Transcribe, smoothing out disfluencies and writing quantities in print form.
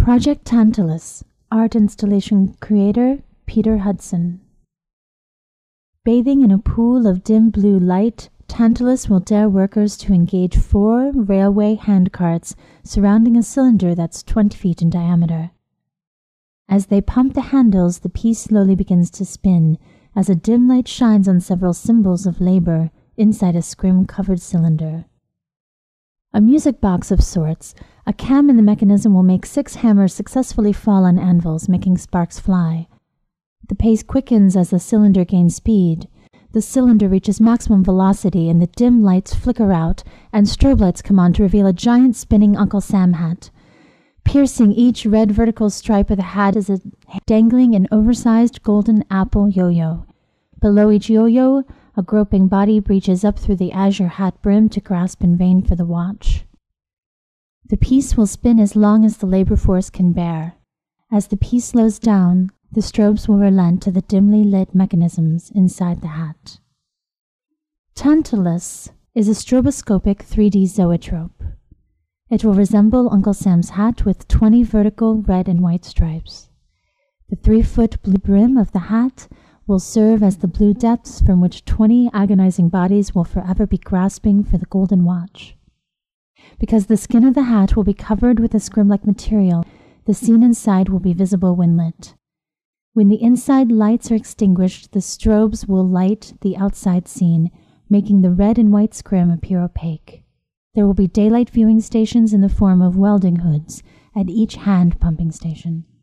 Project Tantalus, art installation creator Peter Hudson. Bathing in a pool of dim blue light, Tantalus will dare workers to engage 4 railway handcarts surrounding a cylinder that's 20 feet in diameter. As they pump the handles, the piece slowly begins to spin as a dim light shines on several symbols of labor inside a scrim-covered cylinder. A music box of sorts, a cam in the mechanism will make 6 hammers successfully fall on anvils, making sparks fly. The pace quickens as the cylinder gains speed. The cylinder reaches maximum velocity and the dim lights flicker out and strobe lights come on to reveal a giant spinning Uncle Sam hat. Piercing each red vertical stripe of the hat is a dangling an oversized golden apple yo-yo. Below each yo-yo, a groping body reaches up through the azure hat brim to grasp in vain for the watch. The piece will spin as long as the labor force can bear. As the piece slows down, the strobes will relent to the dimly lit mechanisms inside the hat. Tantalus is a stroboscopic 3D zoetrope. It will resemble Uncle Sam's hat with 20 vertical red and white stripes. The 3-foot blue brim of the hat will serve as the blue depths from which 20 agonizing bodies will forever be grasping for the golden watch. Because the skin of the hat will be covered with a scrim-like material, the scene inside will be visible when lit. When the inside lights are extinguished, the strobes will light the outside scene, making the red and white scrim appear opaque. There will be daylight viewing stations in the form of welding hoods at each hand pumping station.